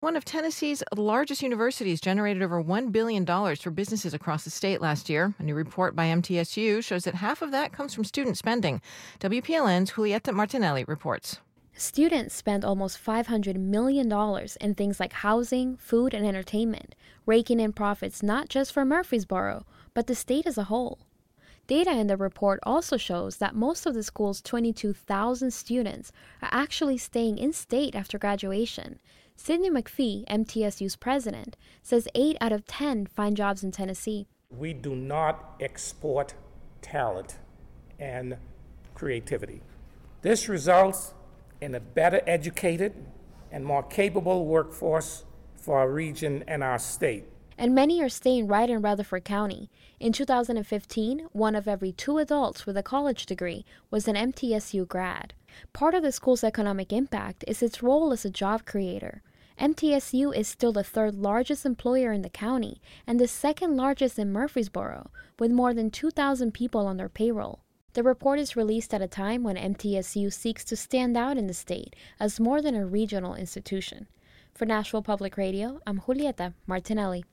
One of Tennessee's largest universities generated over $1 billion for businesses across the state last year. A new report by MTSU shows that half of that comes from student spending. WPLN's Julieta Martinelli reports. Students spend almost $500 million in things like housing, food, and entertainment, raking in profits not just for Murfreesboro, but the state as a whole. Data in the report also shows that most of the school's 22,000 students are actually staying in-state after graduation. Sidney McPhee, MTSU's president, says 8 out of 10 find jobs in Tennessee. We do not export talent and creativity. This results in a better educated and more capable workforce for our region and our state. And many are staying right in Rutherford County. In 2015, 1 of every 2 adults with a college degree was an MTSU grad. Part of the school's economic impact is its role as a job creator. MTSU is still the 3rd largest employer in the county and the 2nd largest in Murfreesboro, with more than 2,000 people on their payroll. The report is released at a time when MTSU seeks to stand out in the state as more than a regional institution. For Nashville Public Radio, I'm Julieta Martinelli.